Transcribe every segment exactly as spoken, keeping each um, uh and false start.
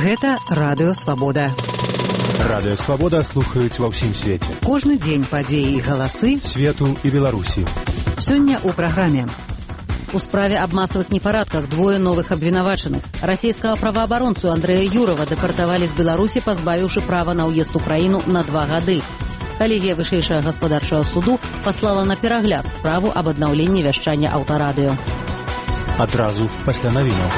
Гэта Радыё Свабода. Радыё Свабода слухаюць ва ўсім свеце. Кожны дзень падзеі і галасы свету і Беларусі. Сёння ў праграме. У справе аб масавых непарадках двое новых абвінавачаных. Расійскага праваабаронцу Андрэя Юрова дэпартавалі з Беларусі, пазбавіўшы права на ўезд у краіну на два гады. Калегія вышэйшага гаспадарчага суду паслала на перагляд справу аб аднаўленні вяшчання аўтарадыё. Адразу пасля навінаў.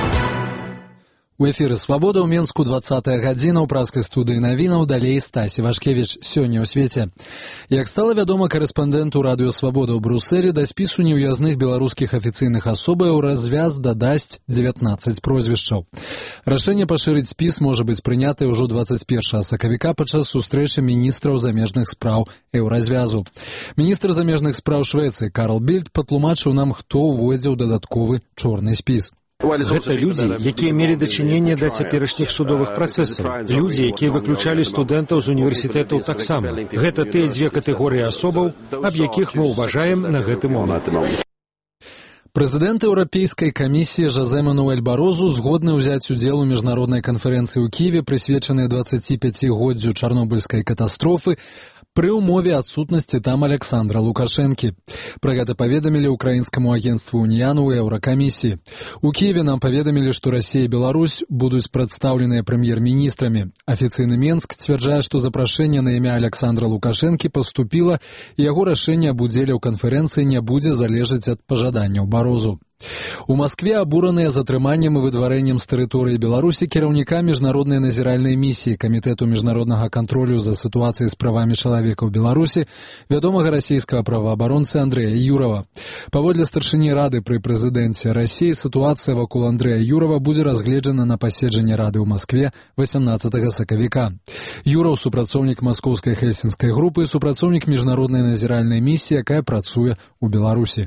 У эфіры «Свабода» ў Менску двадцатая гадзіна, ў праскай студыі навінаў, далей Стасі Вашкевіч. Сёння ў свеце. Як стала вядома карэспандэнту Радыё Свабода ў Брусэлі, да спісу неўязных беларускіх афіцыйных асобаў развяз дадасць дзевятнаццаць прозвішчаў. Рашэнне пашырыць спіс можа быць прынятае ўжо дваццаць першага сакавіка падчас сустрэчы міністраў замежных спраў еўразвязу. Міністр замежных спраў Швецыі Карл Більд патлумачыў нам, хто ўвойдзе ў дадатковы чорны спіс. Гэта людзі, якія мелі дачыненне да цяперашніх судовых працэсаў. Людзі, якія выключалі студэнтаў з універсітэтаў таксама. Гэта тыя дзве катэгорыі асобаў, аб якіх мы ўважаем на гэты момант. Прэзідэнт Еўрапейскай камісіі Жозе Мануэль Барозу згодны ўзяць удзел у міжнароднай канферэнцыі ў Кіеве, прысвечанай дваццаціпяцігоддзю чарнобыльскай катастрофы, пры ўмове адсутнасці там Александра Лукашэнкі. Пра гэта паведамілі ўкраінскаму агенцтву «Уніяну» ў Еўракамісіі. У Кіеве нам паведамілі, што Расія і Беларусь будуць прадстаўленыя прэм'ер-міністрамі. Афіцыйны Менск сцвярджае, што запрашэнне на імя Александра Лукашэнкі паступіла, і яго рашэнне аб удзеле ў канферэнцыі не будзе залежаць ад пажаданняў Барозу. У Маскве абураныя затрыманнем і выдварэннем з тэрыторыі Беларусі кіраўніка міжнароднай назіральнай місіі Камітэту міжнароднага кантролю за сітуацыяй з правамі чалавека ў Беларусі, вядомага расійскага праваабаронцы Андрэя Юрова. Паводле старшыні рады пры прэзідэнце Расіі, сітуацыя вакол Андрэя Юрова будзе разгледжана на паседжанні рады ў Маскве васямнаццатага сакавіка. Юров — супрацоўнік маскоўскай хельсінскай групы, супрацоўнік міжнароднай назіральнай місіі, якая працуе ў Беларусі.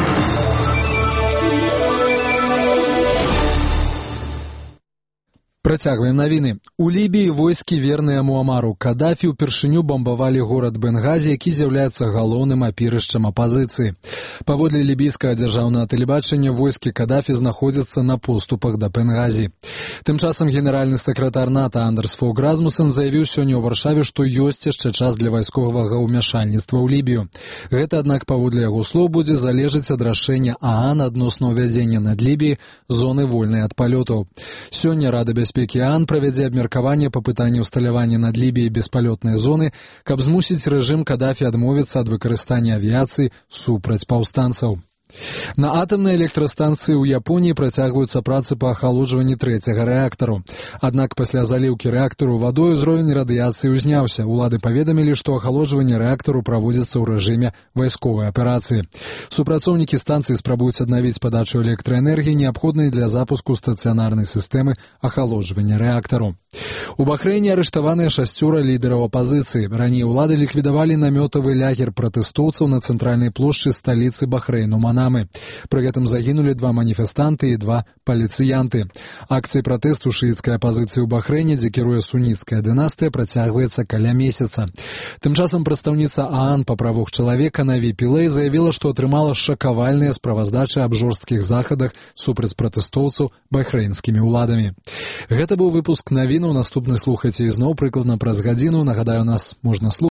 Працягваем навіны. У Лібіі войскі, верныя Муамару Кадафі, упершыню бамбавалі горад Бенгазі, які з'яўляецца галоўным апірышчам апазіцыі. Паводле лібійскага дзяржаўнага тэлебачання, войскі Кадафі знаходзяцца на поступах да Бенгазі. Тым часам генеральны сакратар НАТО Андерс Фог Расмуссен заявіў сёння ў Варшаве, што ёсць яшчэ час для вайсковага ўмяшальніцтва ў Лібію. Гэта, аднак, паводле яго слоў, будзе залежаць ад рашэння ААН адносна ўвядзення над Лібіяй зоны вольнай ад палётаў. Сёння Рада бяспекі ААН правядзе абмеркаванне па пытанні ўсталявання над Лібіяй беспалётнай зоны, каб змусіць рэжым Кадафі адмовіцца ад выкарыстання авіяцыі супраць паўстанцаў. На атамнай электрастанцыі ў Японіі працягваюцца працы па ахалоджванні трэцяга рэактару. Аднак пасля заліўкі рэактару вадой узровень радыяцыі ўзняўся. Улады паведамілі, што ахалоджванне рэактару праводзіцца ў рэжыме вайсковай аперацыі. Супрацоўнікі станцыі спрабуюць аднавіць падачу электраэнергіі, неабходнай для запуску стацыянарнай сістэмы ахалоджвання рэактару. У Бахрэйне арыштаваныя шасцёра лідараў апазіцыі. Раней улады ліквідавалі намётавы лагер пратэстоўцаў на цэнтральнай плошчы сталіцы Бахрэйну Манамы. Пры гэтым загінулі два маніфестанты і два паліцыянты. Акцыі пратэсту шыіцкай апазіцыі ў Бахрэйне, дзе кіруе суніцкая дынастыя, працягваецца каля месяца. Тым часам прадстаўніца ААН па правах чалавека Наві Пілэй заявіла, што атрымала шакавальныя справаздачы аб жорсткіх захадах супраць пратэстоўцаў бахрэйнскімі ўладамі. Гэта быў выпуск навінаў. Наступны слухайце ізноў прыкладна праз гадзіну. Нагадаю, нас можна слухаць